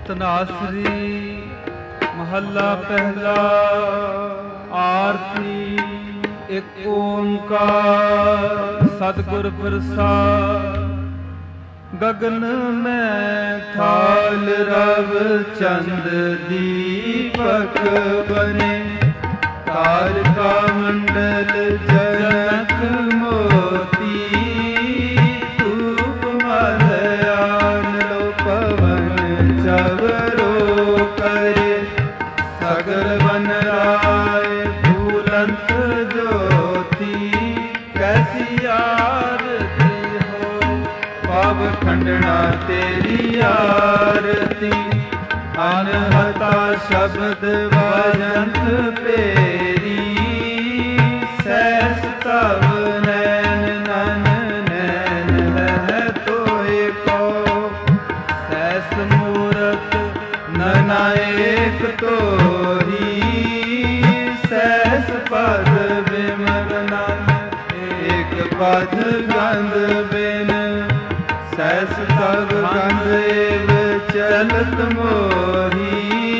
ਧਨਾਸਰੀ ਮਹੱਲਾ ਪਹਿਲਾ। ਆਰਤੀ ਇੱਕ ਓੰਕਾਰ ਸਤਿਗੁਰ ਪ੍ਰਸਾਦਿ। ਗਗਨ ਮੈਂ ਥਾਲ ਰਵ ਚੰਦ ਦੀਪਕ ਬਨੇ, ਤਾਰਕਾ ਮੰਡਲ ਜਨਕ ਮੋਤੀ, ਧੂਪ ਮਲ ਆਨ ਲੋ ਪਵਨ ਚਵਰੋ ਕਰੇ, ਸਗਲ ਬਨ ਰਾਏ ਫੂਲੰਤ ਜੋਤੀ, ਕੈਸੀ ਆਰਤੀ ਹੋ ਪਵ ਖੰਡਣਾ ਤੇਰੀ ਆਰਤੀ। ਅਨਹਤਾ ਸ਼ਬਦ ਵਜੰਤ ਪੇਰੀ, ਸੈਸ ਤਵ ਨੈਨ ਨਨ ਨੈਨ ਲਹਿ ਤੋਏ ਕੋ, ਸੈਸ ਮੂਰਤ ਨਨਾ ਏਕ ਤੋਹੀ, ਸੈਸ ਪਦ ਬਿਮਲ ਨਨ ਏਕ ਪਦ ਗੰਧ ਬਿਨ, ਸੈਸ ਤਵ ਗੰਧ ਏਵ ਚਲਤ ਮੋਹੀ,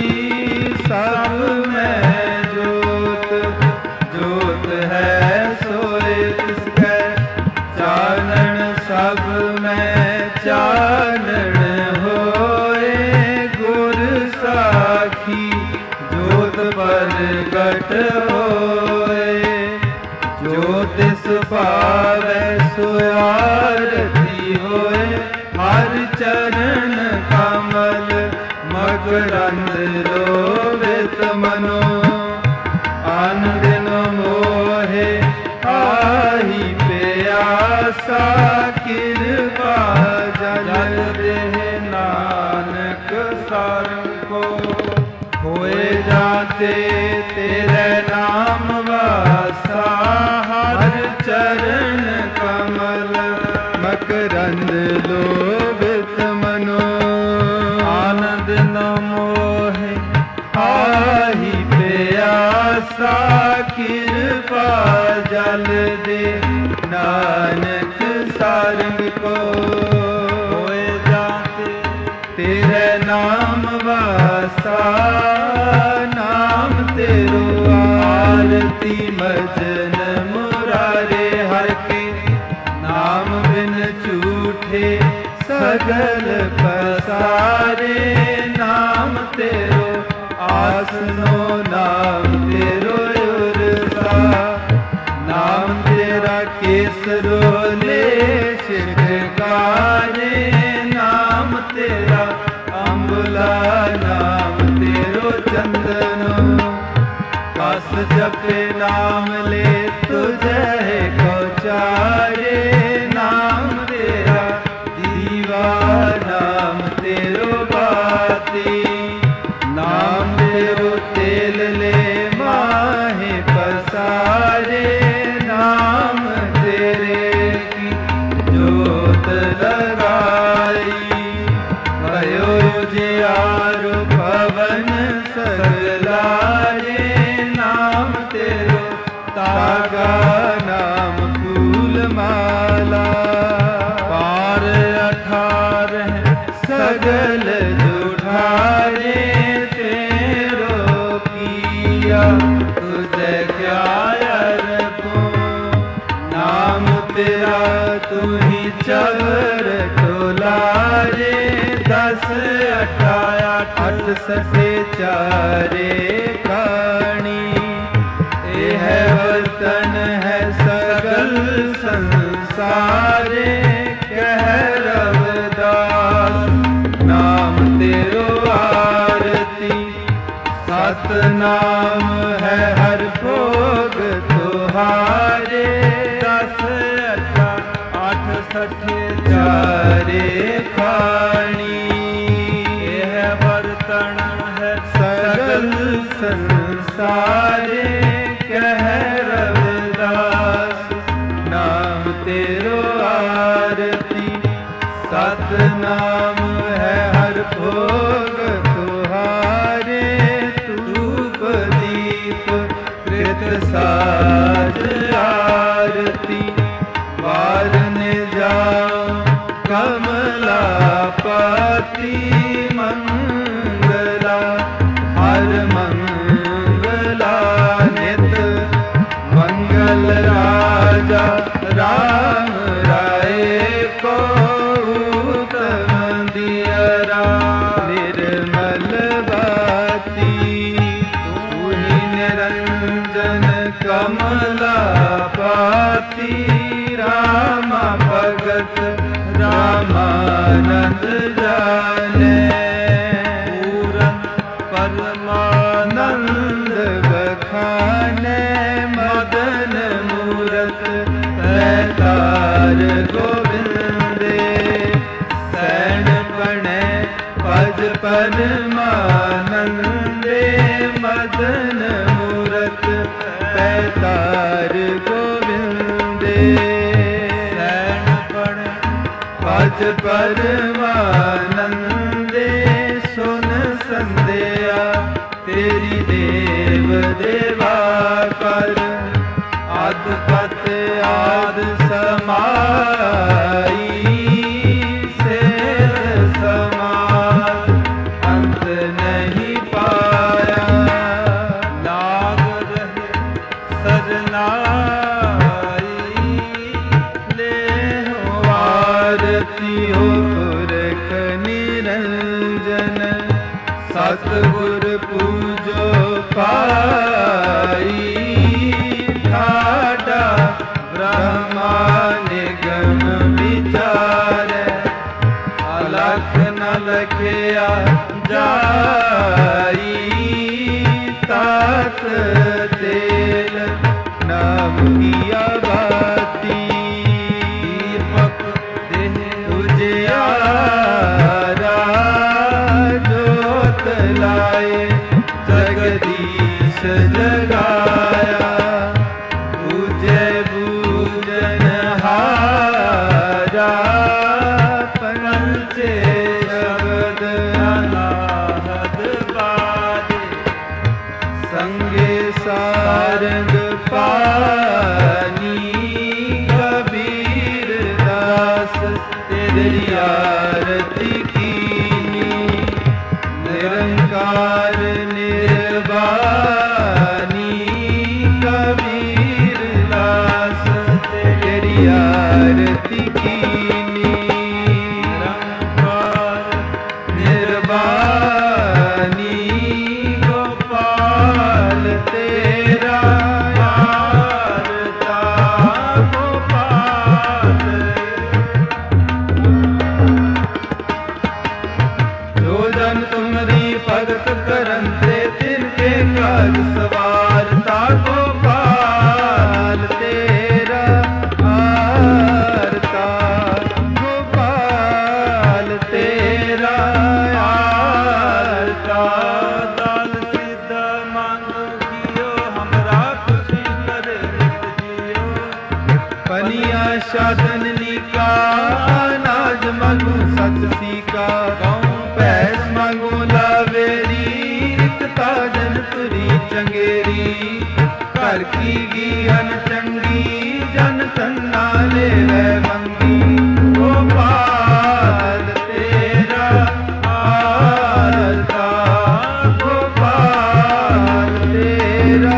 ਸਭ ਮੈਂ ਜੋਤ ਜੋਤ ਹੈ ਸੋਏ ਤਿਸ ਕੈ, ਚਾਨਣ ਸਭ ਮੈਂ ਚਾਨਣ ਹੋਏ, ਗੁਰ ਸਾਖੀ ਜੋਤ ਪ੍ਰਗਟ ਹੋਏ, ਜੋ ਤਿਸ ਭਾਵੈ ਸੋ ਆਰਤੀ ਹੋਏ, ਹਰ ਚਰਨ ਕਮਲ ਮਕਰੰਦ ਲੋਭਿਤ ਮਨੋ, ਆਨ ਦਿਨ ਮੋਹੇ ਆਹੀ ਪਿਆਸਾ, ਕਿਰਪਾ ਜਲ ਦੇਹ ਨਾਨਕ ਸਾਰੰਗ ਕੋ, ਹੋਏ ਜਾਤੇ ਤੇਰੇ ਨਾਮ ਵਾਸਾ, ਹਰ ਚਰਨ ਕਮਲ ਮਕਰੰਦ ਲੋਭਿਤ ਮਨੋ, ਆਨੰਦ ਨ ਮੋਹਿ ਆਹੀ ਪਿਆਸਾ, ਕਿਰਪਾ ਜਲ ਦੇ ਨਾਨਕ ਸਾਰੰਗ ਕੋ, ਹੋਏ ਜਾਤੇ ਤੇਰੇ ਨਾਮ ਵਾਸਾ, ਨਾਮ ਤੇਰੋ ਆਰਤੀ ਮਜਨ ਮੁਰਾਰੇ ਹਰਿ ਕੇ, ਨਾਮ ਬਿਨ ਝੂਠੇ ਸਗਲ ਪਸਾਰੇ, ਨਾਮ ਤੇਰੋ ਆਸਨੋ ਨਾਮ ਤੇਰੋ ਉਰਸਾ, ਨਾਮ ਤੇਰਾ ਕੇਸਰੋ ਲੈ ਸ਼ਿਕਾਰੇ, ਨਾਮ ਤੇਰਾ ਅੰਬਲਾ ਨਾਮ ਤੇਰੋ ਚੰਦਨੋ, ਬਸ ਜਪੇ ਨਾਮ ਲੈ ਤੁਝੇ ਕੋ ਚਾਰੇ, ਨਾਮ ਤੇਰਾ ਦੀਵਾ ਨਾਮ ਤੇਰੋ ਬਾਤੀ, ਨਾਮ ਤੇਰੋ ਤੇਲ ਲੈ ਮਾਹੇ ਪਸਾਰੇ, ਨਾਮ ਤੇਰੇ ਕੀ ਜੋਤ ਲਗਾਈ, भयो ਜਿਆਰ ਪਵਨ ਸਗਲਾਰੇ, ਨਾਮ ਤੇਰੋ ਤਾਗਾ ਨਾਮ ਫੂਲ ਮਾਲਾ, ਪਾਰ 18 ਸਗਲ ਜੁਠਾਰੇ, ਤੇਰੋ ਕੀਆ ਤੁਝੇ ਕਿਆ ਅਰਪੋ, ਨਾਮ ਤੇਰਾ ਤੂੰ ਹੀ ਚਵਰ ਟੋਲਾਰੇ, 10 18 ਸਸੇ ਚਾਰੇ ਕਾਣੀ, ਇਹ ਵਤਨ ਹੈ ਸਗਲ ਸੰਸਾਰੇ, ਕਹਿ ਰਵਿਦਾਸ ਨਾਮ ਤੇਰੋ ਆਰਤੀ, ਸਤ ਨਾਮ ਹੈ ਹਰ ਭੋਗ ਤੁਹਾਰੇ, 10 18 ਸਠੇ ਚਾਰੇ ਖਾਣੀ, ਇਹ ਵਰਤਨ ਹੈ ਸਗਲ ਸੰਸਾਰੇ, ਕਹਿ ਰਵਿਦਾਸ ਨਾਮ ਤੇਰੋ ਆਰਤੀ, ਸਤ ਨਾਮ ਹੈ ਹਰ ਭੋਗ ਤੁਹਾਰੇ, ਧੂਪ ਦੀਪ ਕ੍ਰਿਤ ਸਾਜ ਆਰਤੀ, ਵਾਰਨ ਜਾਉ ਕਮਲਾ ਪਤੀ ਮੰਗਲ ਹਰ ਮੰਗਲਾ ਨਿਤ ਮੰਗਲ ਰਾਜਾ ਰਾਮ ਰਾਏ ਕੋ ਉਤਮ ਦਿਅਰਾ। ਨਿਰਮਲ ਬਾਤੀ ਤੂੰ ਹੀ ਨਿਰੰਜਨ ਕਮਲਾ ਪਾਤੀ। ਰਾਮਾ ਭਗਤ ਰਾਮਾਨੰਦ ਜਾਣੈ ਪੂਰਨ ਪਰਮਾਨੰਦ ਬਖਾਨੈ। ਮਦਨ ਮੂਰਤ ਪੈਤਾਰ ਗੋਬਿੰਦੇ ਸੈਣ ਪਣੈ ਭਜ ਪਰਮਾਨੰਦੇ। ਮਦਨ ਮੂਰਤ ਪੈਤਾਰ ਗੋਬਿੰਦੇ ਸੈਣ ਪਣੈ ਭਜ ਪਰਮਾਨੰਦੇ। ਸੁਨ ਸੰਧਿਆ ਤੇਰੀ ਦੇਵ ਦੇਵਾ ਕਰ। ਅਦ ਪਤ ਆਦ ਸਮਾਈ ਸੇਧ ਸਮਾਲ ਅੰਤ ਨਹੀਂ ਪਾਇਆ। ਲਾਗ ਰਹੇ ਸਜਨਾਈ ਲੇਹੁ ਆਰਤੀ ਹੋ ਪੁਰਖ ਨਿਰੰਜਨ। ਸਤਿਗੁਰ ਪੂਜੋ ਪਾਈ। ਠਾਡਾ ਬ੍ਰਹਮਾ ਨਿਗਮ ਵਿਚਾਰੈ। ਅਲਖ ਨ ਲਖਿਆ ਜਾਈ। ਤਾਤ ਤੇਲ ਨਾਮ ਕੀਆ ਬਾਤੀ। ਦੀਪਕ ਦੇਹ ਉਜਿਆਰਾ ਜੋਤ ਲਾਏ ਜਗਦੀਸ਼ ਜਗਾਇਆ। ਬੂਝੈ ਬੂਝਨ ਹਾਰਾ ਪੰਚੇ ਸ਼ਬਦ ਅਨਾਹਦ ਬਾਜੇ। ਸੰਗੇ ਸਾਰੰਗ ਪਾਨੀ ਕਬੀਰ ਦਾਸ ਤੇਰੀ ਆਰਤੀ ਕੀਨੀ। ਨਿਰੰਕਾਰ ਨਿਰਵਾਣੀ ਕਬੀਰ ਦਾਸ ਤੇਰੀ ਆਰਤੀ ਕੀਨੀ। ਨਿਰੰਕਾਰ ਨਿਰਵਾਣੀ ਗੋਪਾਲ ਤੇਰਾ ਆਰਤਾ ਗੋਪਾਲ। ਜੋ ਜਨ ਤੁਮਰੀ ਭਗਤ ਕਰਨ ਤੇ ਤਿਨਕੇ ਕਾਜ ਸਵਾਰ। ਤਾ ਗੋਪਾਲ ਤੇਰਾ ਆਰਤਾ ਗੋਪਾਲ ਤੇਰਾ ਆਰਤਾ। ਦਲ ਸਿੱਧ ਮੰਗ ਕੀਓ ਹਮਰਾ ਖੁਸ਼ੀ ਕਰੇ ਨਿਤ ਜੀਓ। ਪਨੀਆ ਸਾਧਨ ਲੀਕਾ ਅਨਾਜ ਮੰਗੂ ਸਤ ਸੀਕਾ। ਗਉ ਭੈਸ ਮੰਗੂ ਲਾਵੇਰੀ ਇਕ ਤਾਜਨ ਤੁਰੀ ਚੰਗੇਰੀ। ਘਰ ਕੀ ਗੀਹਨ ਚੰਗੀ ਜਨ ਤੰਨਾ ਲੇਵੈ ਮੰਗੀ। ਗੋਪਾਲ ਤੇਰਾ ਆਰਤਾ ਗੋਪਾਲ ਤੇਰਾ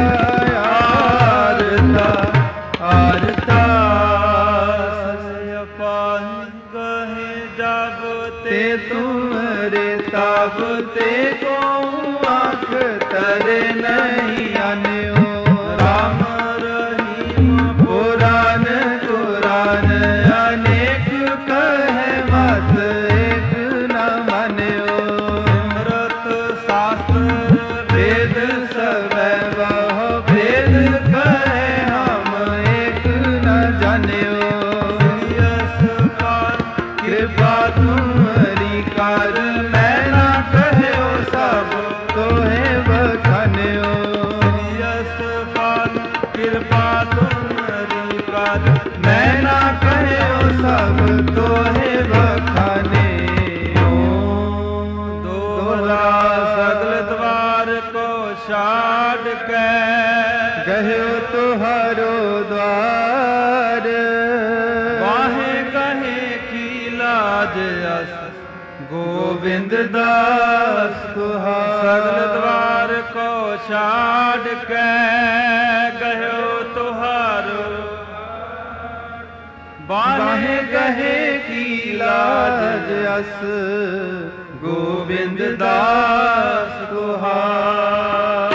ਆਰਤਾ ਆਰਤਾ। ਸਯਪਾਨ ਗਹੇ ਜਬ ਤੇ ਤੁਮਰੇ ਤਬ ਤੇ ਕੋ ਆਖ ਤਰੇ ਨਹੀਂ ਆਨਿਓ। ਰਾਮ ਰਹੀਮ ਪੁਰਾਨ ਕੁਰਾਨ ਅਨੇਕ ਕਹੈ ਮਤ ਏਕ ਨ ਮਾਨਿਓ। ਸਿਮਰਤ ਸ਼ਾਸਤਰ ਵੇਦ ਸਵੈ ਬਹੁ ਭੇਦ ਕਹੈ ਹਮ ਏਕ ਨ ਜਾਣਿਓ। ਸਿਰਿਯਸ ਪਾਰ ਕਿਰਪਾ ਤੁਮਰੀ ਕਰ ਮੈਂ ਨਾ ਕਹਿਓ ਸਭ ਤੋਹੇ ਬਖਾਨਿਓ। ਸਿਰਿਯਸ ਪਾਰ ਕਿਰਪਾ ਤੁਮਰੀ ਕਰ ਮੈਂ ਨਾ ਕਹਿਓ ਸਭ ਤੋਹੇ ਬਖਾਨਿਓ। ਦੋਹਰਾ ਸਗਲ ਦਵਾਰ ਕੋ ਛਾੜ ਕੇ ਗਹਿਓ ਤੁਹਾਰੋ ਦਵਾਰ। ਵਾਹੇ ਕਹੇ ਕੀ ਲਾਜ ਅਸ ਗੋਬਿੰਦ ਦਾਸ ਤੁਹਾਰ। ਸਗਲ ਦਵਾਰ ਛਾੜ ਕੇ ਗਹਿਓ ਤੁਹਾਰੋ ਬਾਹੇ ਗਹੇ ਕੀ ਲਾਜ ਅਸ ਗੋਬਿੰਦ ਦਾਸ ਤੁਹਾਰ।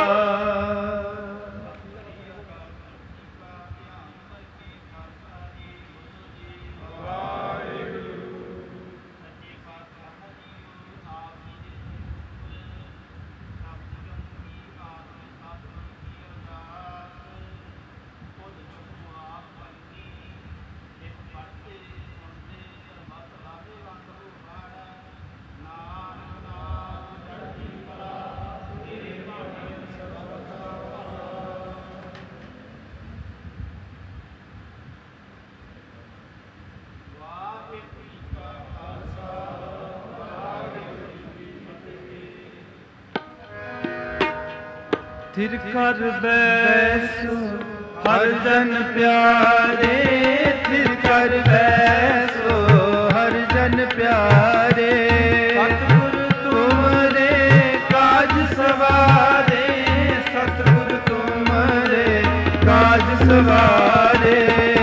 ਥਿਰ ਕਰ ਬੈਸੋ ਹਰ ਜਨ ਪਿਆਰੇ, ਥਿਰ ਕਰ ਬੈਸੋ ਹਰ ਜਨ ਪਿਆਰੇ। ਸਤਿਗੁਰ ਤੁਮਰੇ ਕਾਜ ਸਵਾਰੇ, ਸਤਿਗੁਰ ਤੁਮਰੇ ਕਾਜ ਸਵਾਰੇ।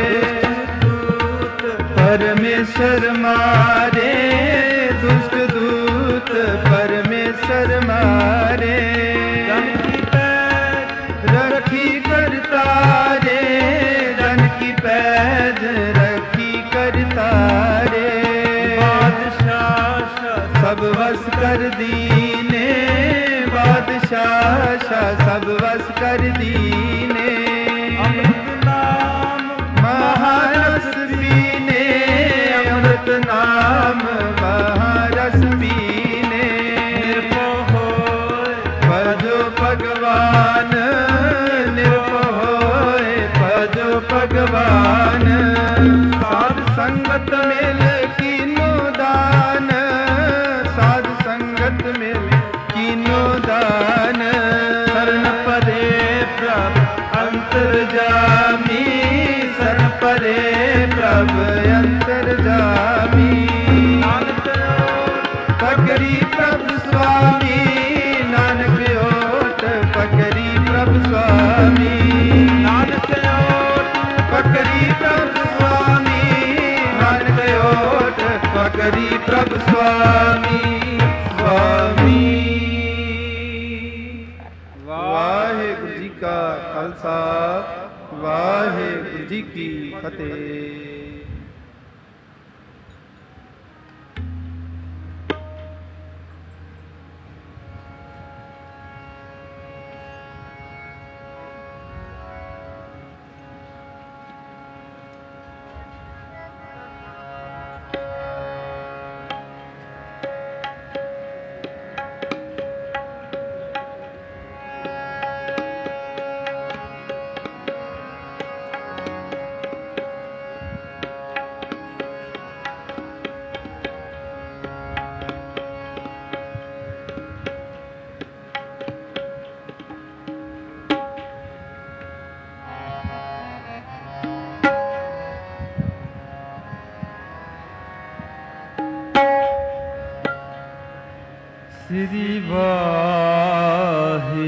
ਦੁਸ਼ਟ ਦੂਤ ਪਰਮੇਸ਼ਰ ਮਾਰੇ, ਦੁਸ਼ਟ ਦੂਤ ਪਰਮੇਸ਼ਰ ਮਾਰੇ। रखी करता रे जन की पैज रखी करता रे। बादशाह सब वस कर दीने, बादशाह सब वस कर दीने। अमृत नाम महारस पीने, अमृत नाम महारस पीने। निर्भय होए भजो भगवान, भगवान। साध संगत मिल कीनो दान, साध संगत मिल कीनो दान। शरण परे प्रभ अंतर्जामी, शरण परे प्रभ अंतर्जामी। नानक पकड़ी प्रभ स्वामी, नानक ओट पकड़ी प्रभ स्वामी। नानक पकड़ी प्रभ स्वामी, नानक ओट पकड़ी प्रभ स्वामी स्वामी। वाहिगुरु जी का खालसा, वाहिगुरु जी की फतेह। श्री वाहे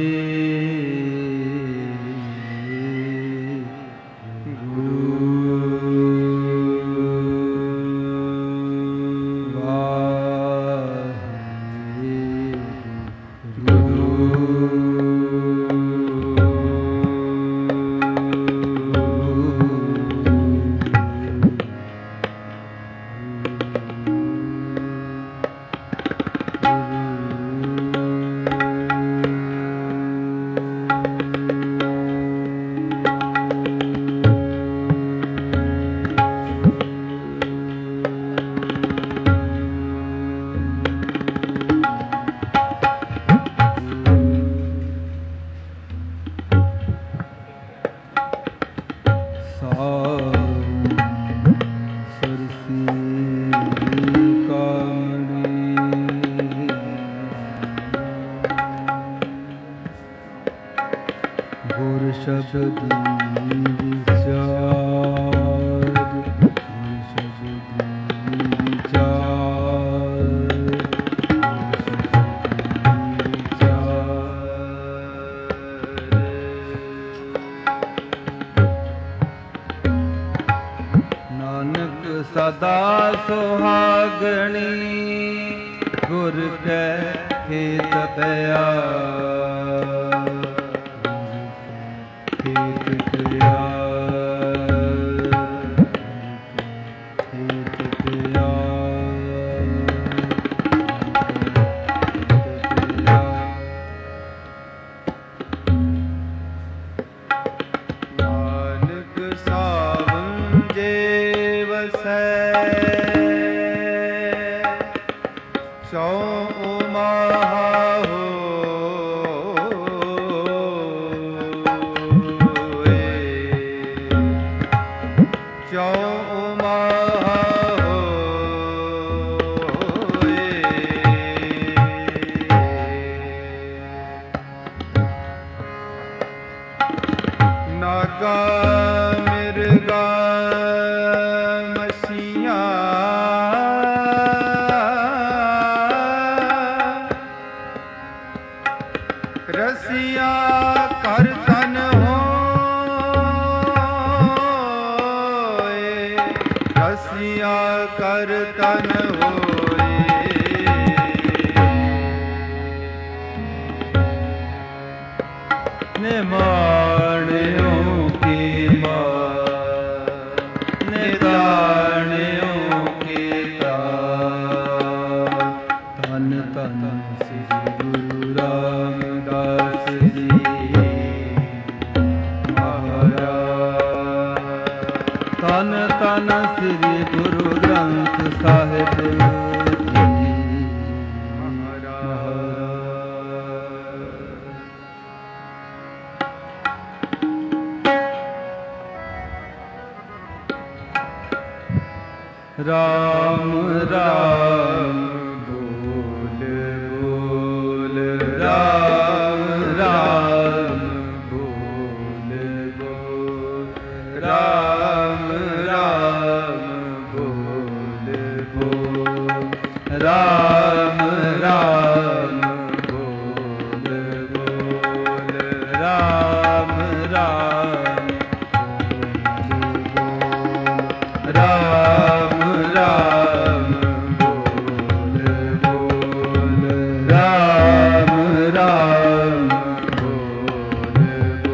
गुर कै हेत पया हेत पया राम राम बोल बोल राम राम बोल बोल राम राम बोल बोल राम राम बोल बोल राम राम राम राम बोल बोल राम राम बोल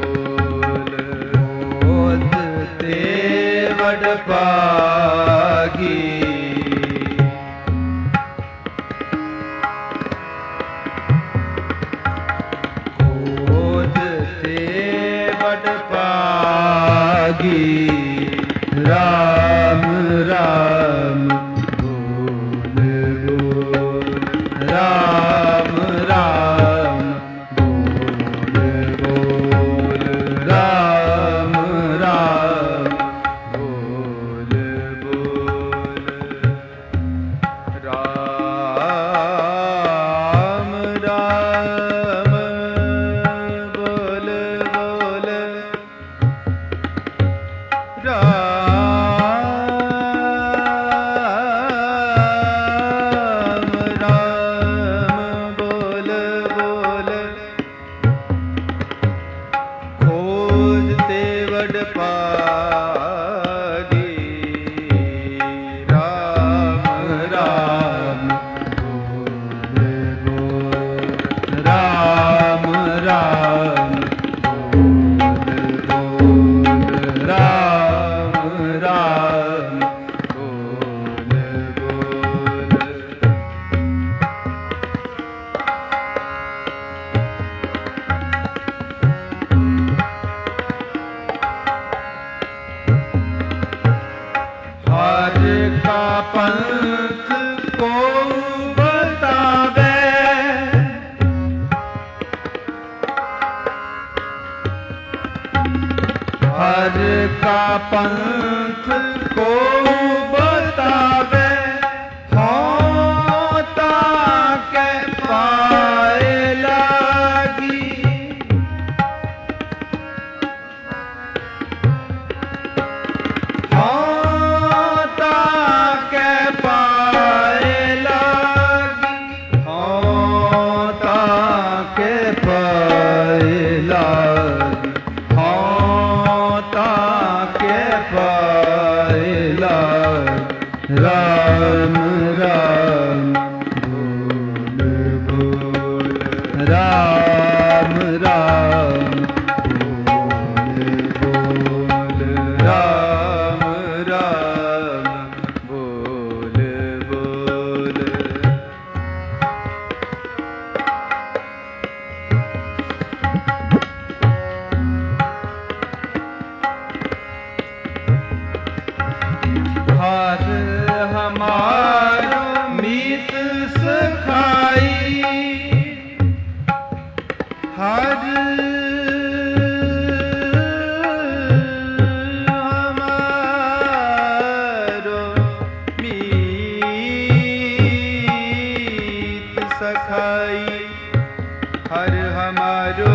बोल होते वड पागी होते वड पागी राम राम बोल बोल राम राम बोल बोल राम राम बोल बोल राम राम बोल बोल पंथ को बतावे हर का पंथ को बतावे होता के पाए लागी Bye. राम राम बोल बोल राम राम बोल बोल। हर हमारो मीत सखाई, हर हमारो मीत सखाई, हर हमारो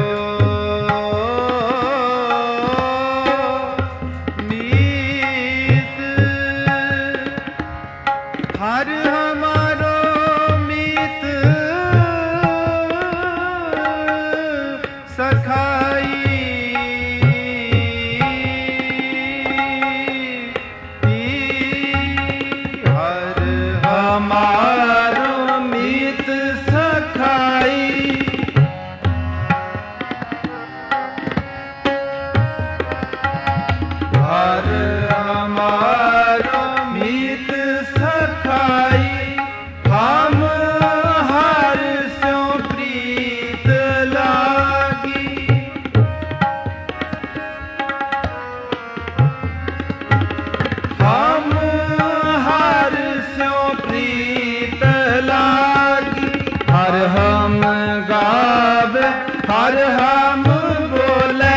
हर हमारो मीत सखाई, हर हमारो मीत सखाई, हर हमारो मीत सखाई, हम हर स्यों प्रीत लागी, हम हर स्यों प्रीत लागी, हर हम गावे हर हम बोले,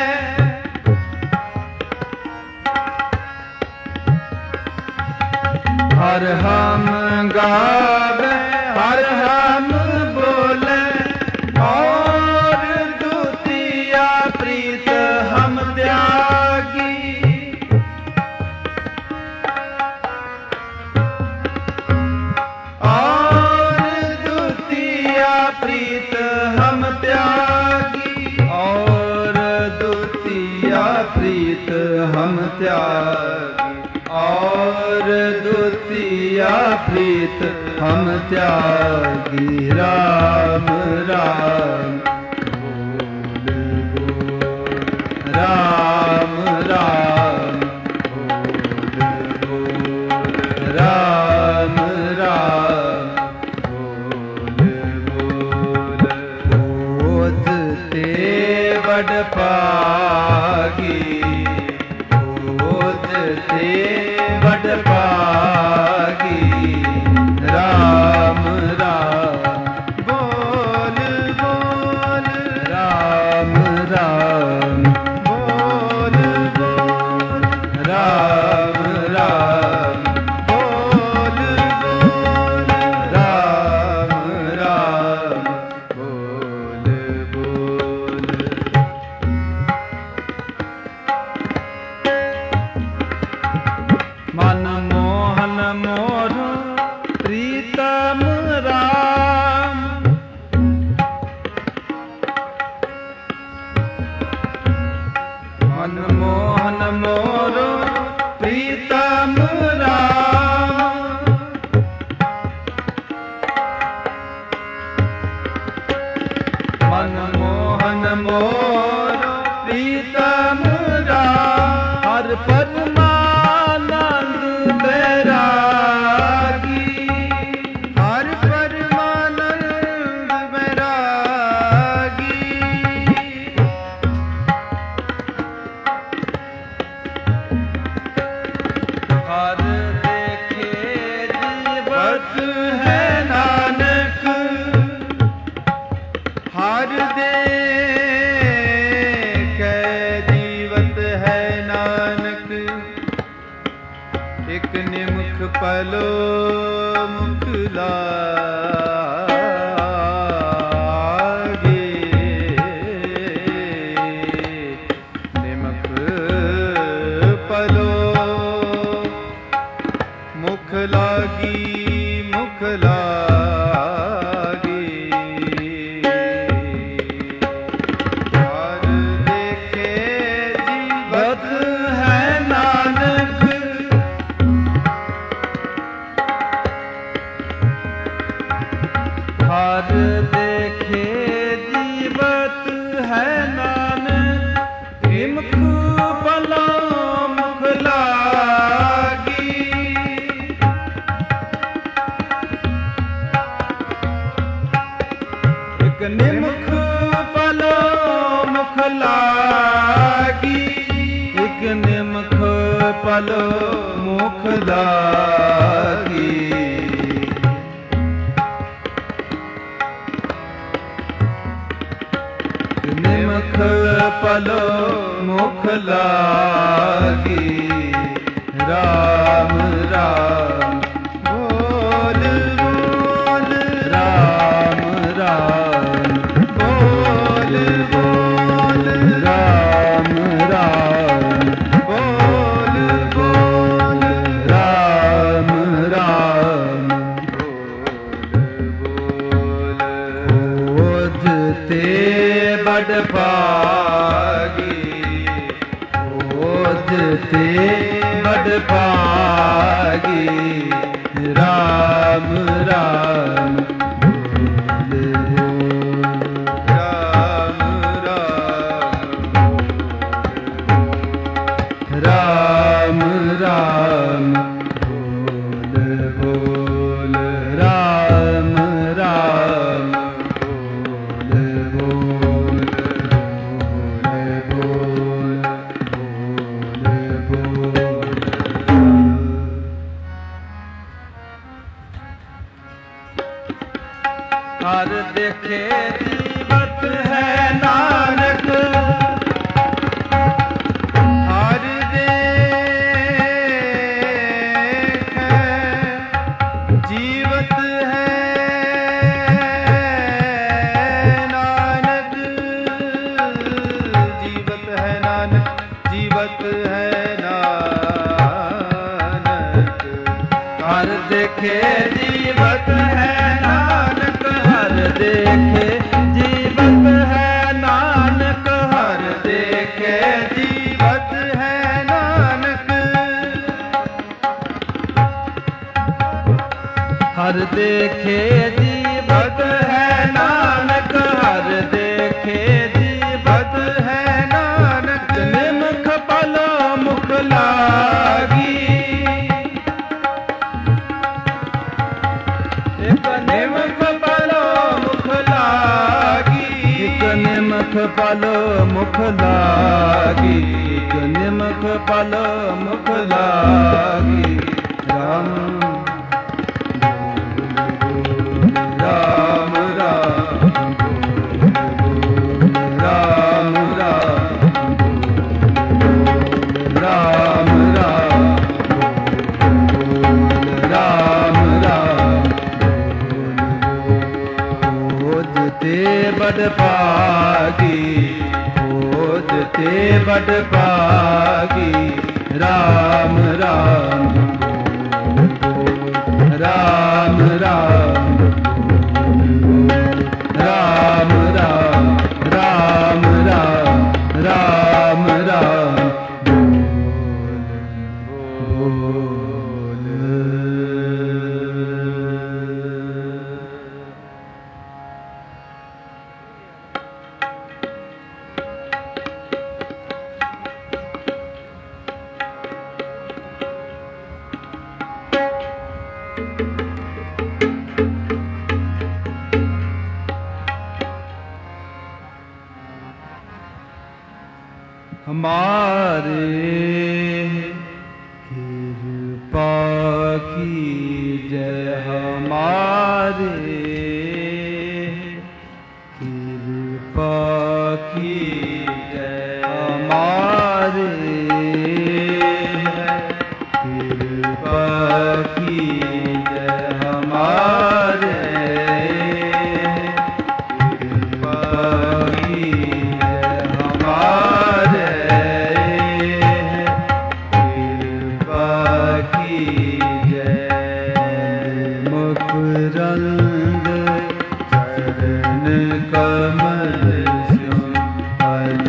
हर हम गावे हर हम बोले, और द्वितीया प्रीत हम त्यागी, और द्वितीया प्रीत हम त्यागी, और द्वितीया प्रीत हम त्यागी, और द्वितीया प्रीत हम त्यागी। राम राम बोल बोल राम राम बोल बोल राम राम बोल बोल। होत ते बड़ पागी, होत ते बड़ पागी, राम राम बोल बोल राम राम बोल बोल राम राम बोल बोल राम राम बोल बोल। मन मोहन मोर प्रीतम राम, मन मोहन मोर प्रीतम राम, मन मोहन मोर प्रीतम राम, हर परमानंद बैरागी, हर परमानंद बैरागी, हर देखे जीवत है नानक, हर देखे जीवत है नानक, एक निमुख पलो मुख लागे, निमुख पलो मुख लागी, मुख लागी, हर देखे जीवत है नानक, हर देखे निमुख पलो मुख लागी, एक निमुख पलो मुख लागी। निमुख पलो मुख लागी, राम राम बोल बोल राम राम बोल बोल राम राम बोल बोल राम राम। बोल ओजते बड़ पागी, ओजते बड़ पागी, राम राम बोल बोल राम राम राम राम बोल बोल राम राम बोल बोल बोल बोल बोल। हर देखे जीवत है नानक, हर देख जीवत है नानक, जीवत है नानक, जीवत है नानक। हर देखे जीवत है नानक, हर देखे जीवत है नानक, हर देखे जीवत है नानक, हर देखे जीवत है नानक, हर देखे जीवत है नानक। निमुख पलो मुख लागी, एक निमुख पलो मुख लागी, एक निमुख पलो मुख लागी, एक निमुख पलो मुख लागी। राम राम राम राम राम राम राम। खोजते बड़ पागी, खोजते बड़ पागी, राम राम राम राम राम राम राम राम राम राम बोल। हमारे कृपा की जय, हमारे कृपा की जय, हमारे कृपा की जय, हमारे कृपा की जय, हमारे कृपा की जय। मकरंद चरण कमल स्यो, पद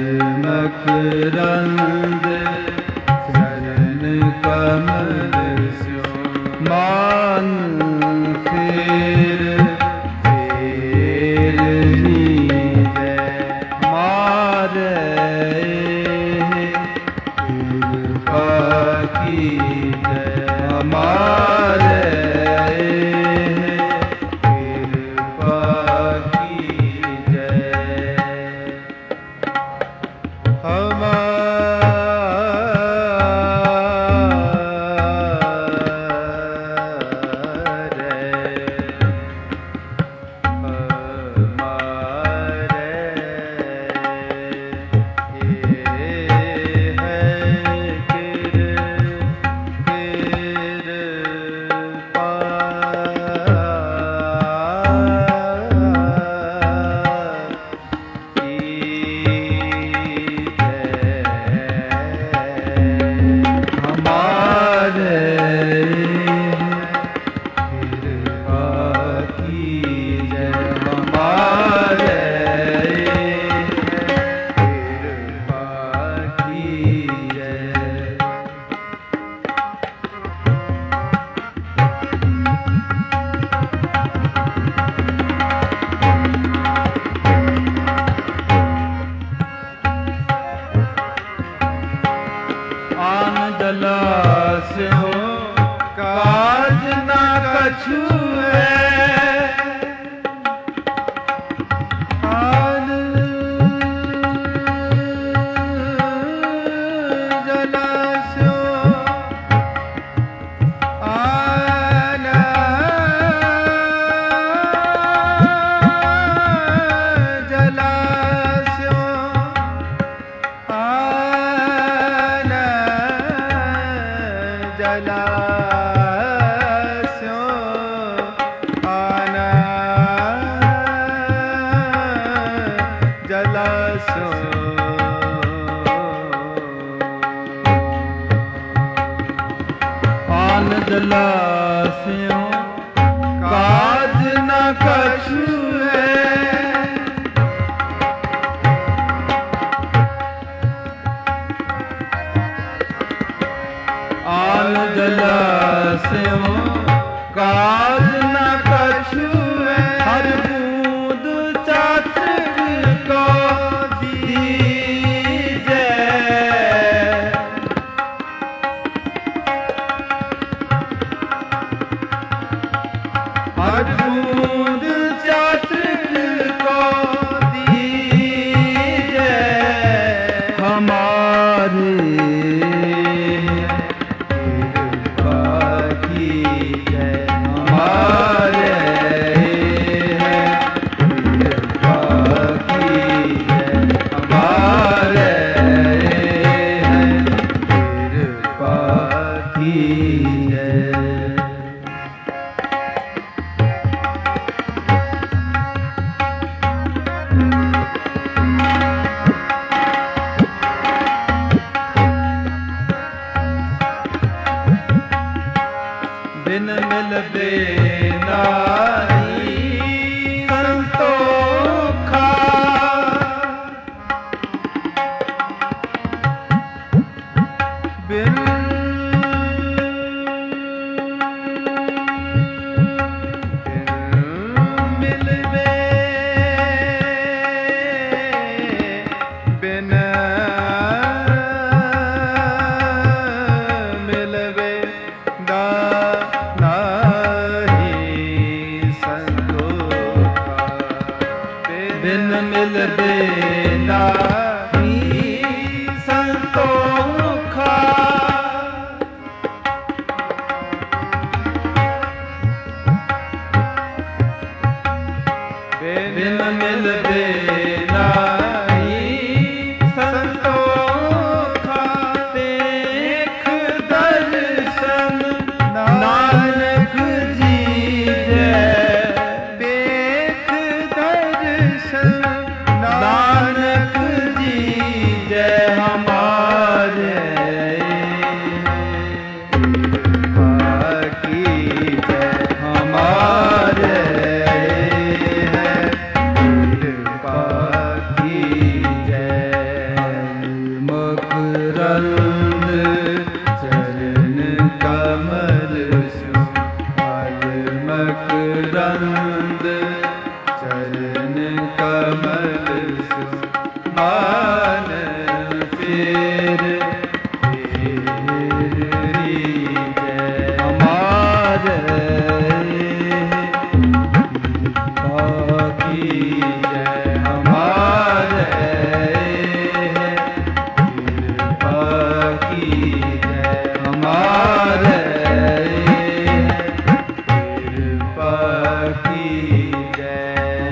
मकरंद चरण कमल स्यो, मान फेर फेर नीजै मारे कृपा की जय, हमारे कृपा की जय। जलास्यों काज न कछु है। आन जलास्यों काज न कछु है। हर बूंद चातक को दीजै। हर बूंद चातक को दीजै। हमारे बिन मिलबे नाई संतोखा। बिन मिलबे बिन मिलबे बिन मिलबे नाहि संतोखा। बिन मिलबे नाहि संतोखा। देख दर्शन नानक जीजै। नानक जीजै हमारे की जय। हमारे की जय। मकरंद चरण कमल सो। मकरंद चरण कमल सो। मान फेर फेरी जय। हमारे की जय। हमारे की जय। हमारे की जय।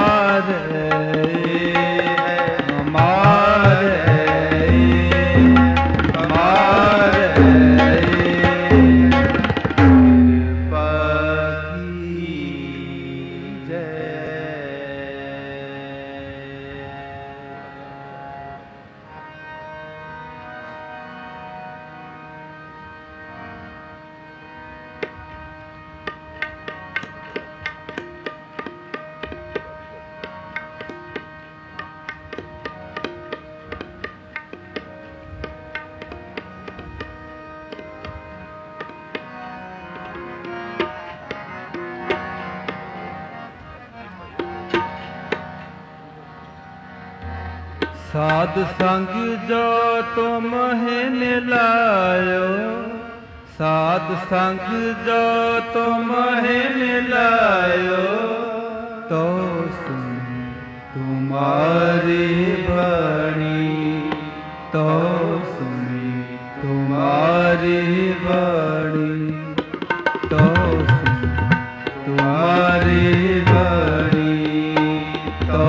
साध संग जो तुम मिलायो। साध संग जो तुम मिलायो। तो सुन तुम्हारी वाणी। तो सुनी तुम्हारी वाणी। तो सुन तुम्हारी वाणी। तो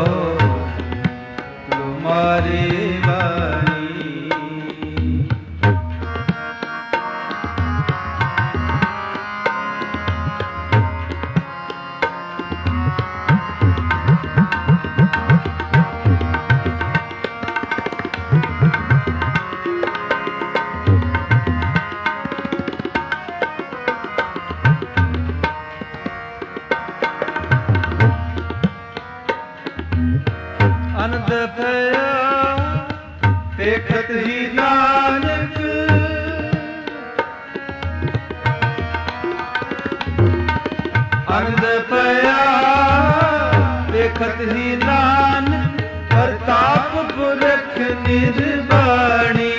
तुम्हारी वाणी। अनंद भया देखत ही नानक अनंद भया देखत ही नानक प्रताप पुरख निर्वाणी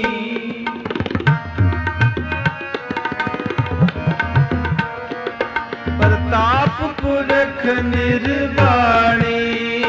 प्रताप पुरख निर्वाणी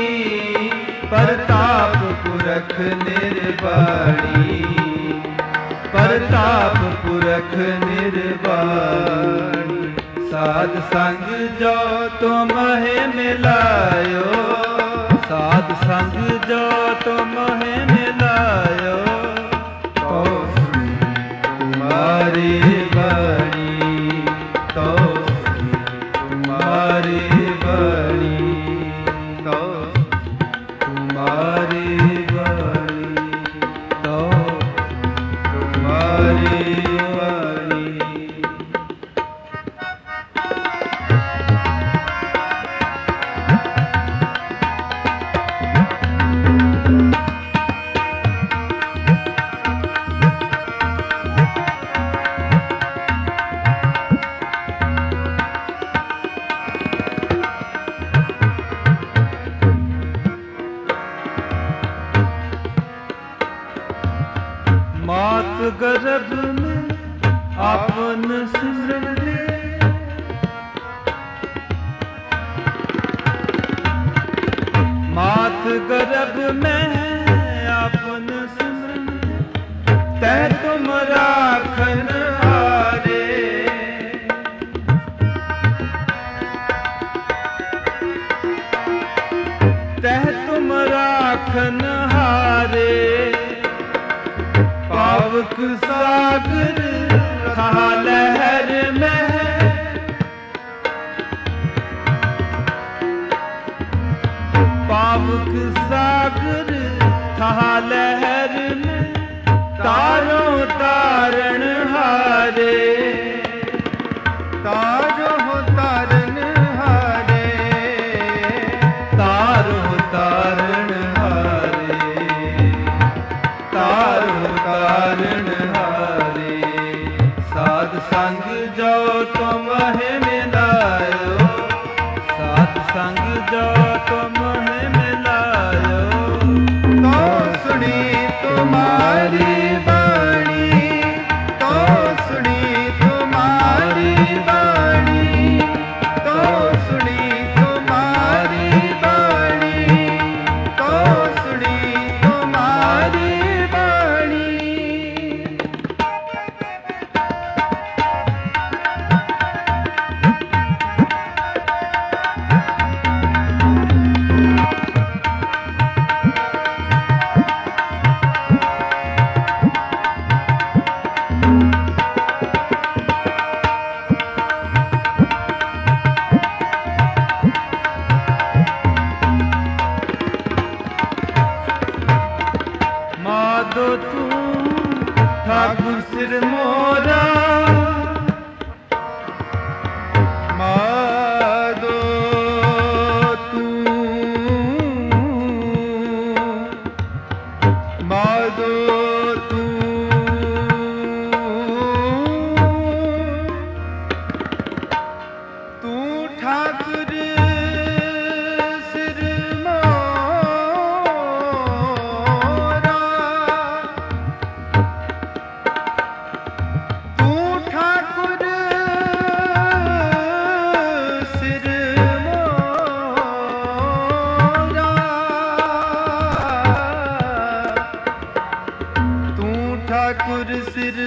प्रताप पुरख निर्वाणी प्रताप पुरख निर्वाणी साध संग जो तुम्हें मिलायो साध संग जो तुम्हें मिलायो तो तुम्हारी वाणी तो तुम्हारी वाणी तो तुम्हारी वाणी तो तुम्हारी वाणी मात गर्भ में आपन सिमरन ले मात गर्भ में आपन सिमरन तै तुम राखन हारे तै तुम राखन हारे पावक सागर था लहर में पावक सागर था लहर में तारों तारण हारे तारो तारन हारे तारों तारण हारे तारों तारण हारे साध संग जो तुम्हें मिलायो साध संग जो तुम्हें मिलायो तो सुनी तुम्हारी वाणी तो सुनी तुम्हारी वाणी तो सुनी तुम्हारी वाणी तो सुनी तुम्हारी वाणी माधो तू ठाकुर सिर मोरा माधो तू माधो तू तू ठाकुर सिर मोरा तू ठाकुर सिर मोरा तू ठाकुर सिर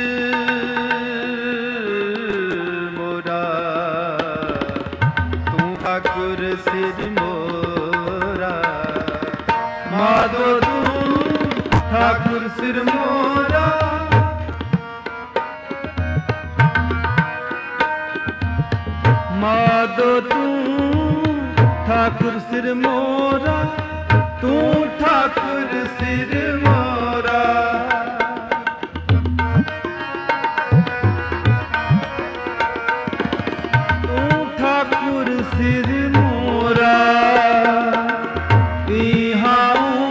मोरा तू ठाकुर सिर मोरा माधो तू ठाकुर सिर मोरा माधो तू ठाकुर सिर मोरा तू ठाकुर सिर मोरा तू ठाकुर सिर मोरा इहां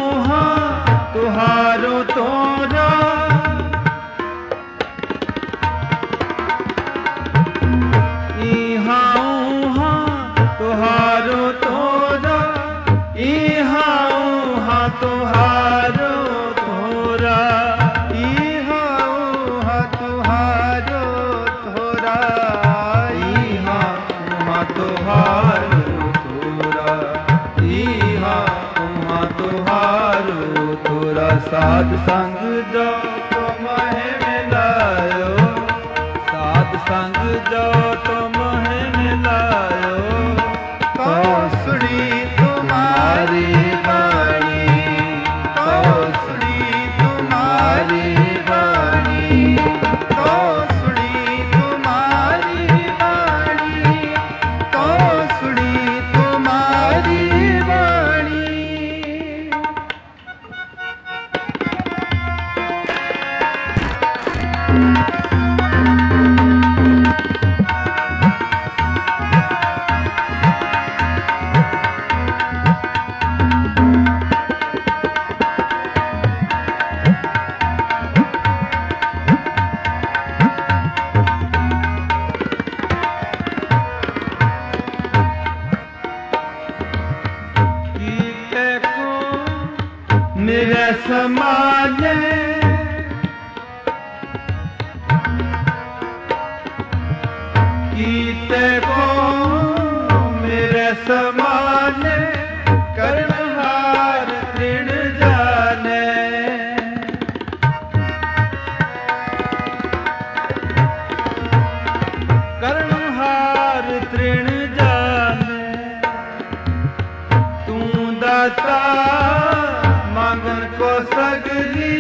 तुहारो थोरा, इहा उहा तुहारो थोरा, इहा उहा तुहारो थोरा, इहा उहा तुहारो थोरा। साध संग जो तुम्हें मिलायो, साध संग जो तुम्हें मिलायो, तो सुनी तुम्हारी बाणी, तो सुनी तुम्हारी बाणी, तो सुनी तुम्हारी बाणी, तो सुनी तुम्हारी बाणी। मेरे समाने कीते को मेरे समाने, कर्महार तृण जाने, कर्महार तृण जाने। तू दाता मांगन को सगली,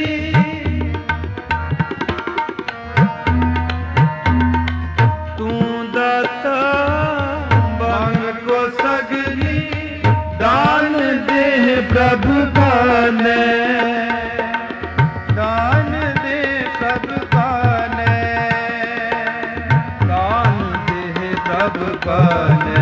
तू दाता मांगन को सगली, दान दे प्रभु पाने, दान दे प्रभु पाने, दान दे प्रभु पाने,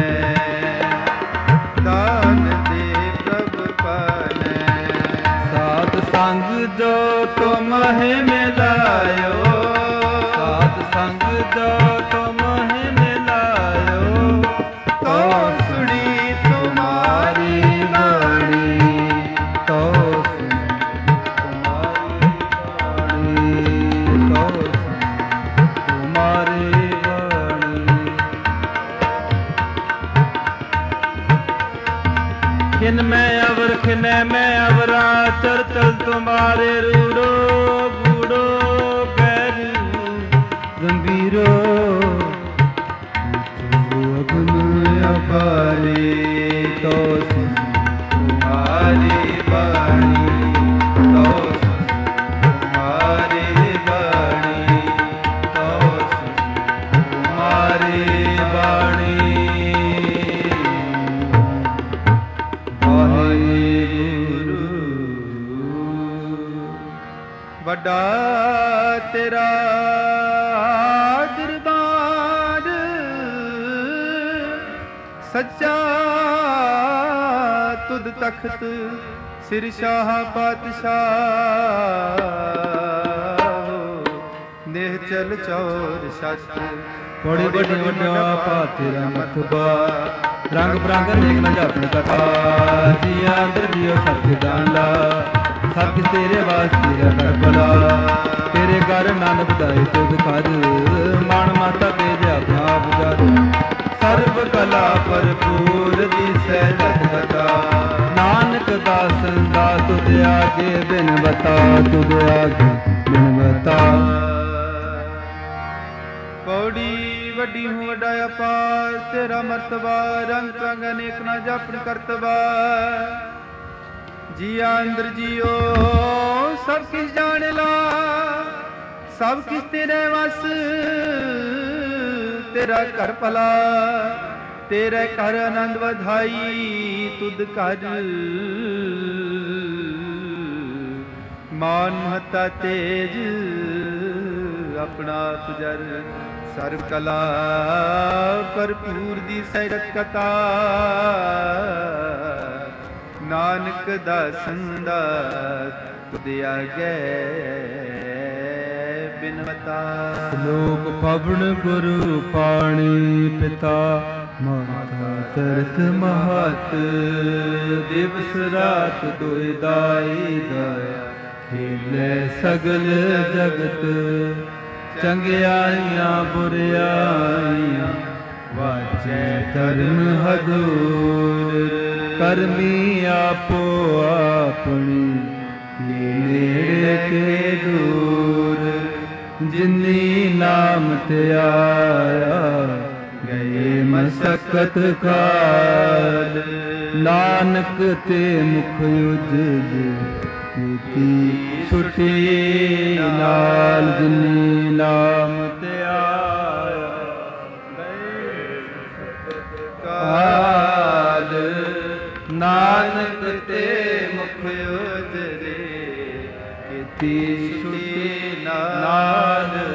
दान दे प्रभु पाने। साध संग जो तुम्हें मिलायो, साध संग जो तुम्हें मिलायो, तो सुनी तुम्हारी बाणी, तो सुनी तुम्हारी बाणी, तो सुनी तुम्हारी बाणी। खिन में अवर खिने में अवरा, चरचल तुम्हारे रूड़ो बूढ़ो गैरू गंभीरो, अगुन अपारे, तो सुनी तुम्हारी बाणी, तो सुनी तुम्हारी बाणी, तो सुनी तुम्हारी बाणी। ਵੱਡਾ ਤੇਰਾ ਦਰਬਾਰ, ਸੱਚਾ ਤੁਧ ਤਖਤ, ਸਿਰ ਸ਼ਾਹ ਪਾਤਸ਼ਾਹ, ਨੇਹ ਚਲ ਚੌਰ ਛੱਤ। ਬੜੀ ਵੱਡੀ ਵੱਡਾ ਪਾ ਤੇਰਾ ਮਤਬਾ, ਰੰਗ ਬਰੰਗ ਅਨੇਕ ਨਾ ਜਾਪਣ ਕਥਾ, ਜੀਆ ਅੰਦਰ ਜੀਓ ਸਤਿ ਦਾਨਾ, ਸਤਿ ਤੇਰੇ ਵਾਸਤੇ ਕਰ ਭਲਾ, ਤੇਰੇ ਘਰ ਨਾਨਕ ਦਾਏ ਤੁਧ ਕਰ, ਮਨ ਮਾਤਾ ਭੇਜਿਆ ਭਾਵ ਜਰ, ਸਰਬ ਕਲਾ ਭਰਪੂਰ ਦਿਸੈ ਜਗ ਕਥਾ, ਨਾਨਕ ਦਾਸਨ ਦਾ ਤੁਧ ਆਗੇ ਬਿਨ ਬਤਾ, ਤੁਧ ਆਗੇ ਬਿਨ ਬਤਾ। ਪੌੜੀ ਵੱਡੀ ਹੂੰ ਵੱਡਾ ਅਪਾਰ, ਤੇਰਾ ਮਰਤਬਾ ਰੰਗ ਰੰਗ ਅਨੇਕ ਨਾ ਜਾਪਣ ਕਰਤਬਾ। ਜੀਆ ਅੰਦਰ ਜੀਓ ਸਭ ਕਿਸ ਜਾਣ ਲਾ, ਸਭ ਕਿਸ ਤੇਰੇ ਵਸ, ਤੇਰਾ ਘਰ ਭਲਾ, ਤੇਰੇ ਘਰ ਆਨੰਦ ਵਧਾਈ, ਤੁਧ ਘਰ ਮਾਨ ਮਹਤਾ ਤੇਜ, ਆਪਣਾ ਪੁਜਰ ਸਰਬ ਕਲਾ ਭਰਪੂਰ ਦੀ ਸੈਰਤ ਕਥਾ, ਨਾਨਕ ਦਾਸਨ ਦਾ ਤੁਧ ਆਗੇ ਬਿਨ ਮਤਾ। ਲੋਕ ਪਵਨ ਗੁਰੂ ਪਾਣੀ ਪਿਤਾ, ਮਾਤਾ ਤਰਤ ਮਹਤ ਦਿਵਸ ਰਾਤ ਦੁਇ ਦਾਈ ਦਇਆ ਖੇਲੇ ਸਗਲ ਜਗਤ ਚੰਗਿਆਈਆਂ ਬੁਰਿਆਈਆਂ ਵਾਚੈ ਧਰਮ ਹਦੂਰ ਕਰਮੀ ਆਪੋ ਆਪਣੀ ਨੇੜੇ ਕੇ ਦੂਰ ਜਿਨੀ ਨਾਮ ਧਿਆਇਆ ਗਏ ਮਸਕਤ ਕਾਲ ਨਾਨਕ ਤੇ ਮੁਖ ਉਜਲ ਕੀਤੀ ਛੁਟੀ ਨਾਲ ਜਿਨੀ ਨਾਮ ਧਿਆਇਆ ਗਏ ਮਸਕਤ ਕਾਲ ਨਾਨਕ ਤੇ ਮੁਖ ਉਜਲੇ ਕੀਤੀ ਛੁਟੀ ਨਾਲ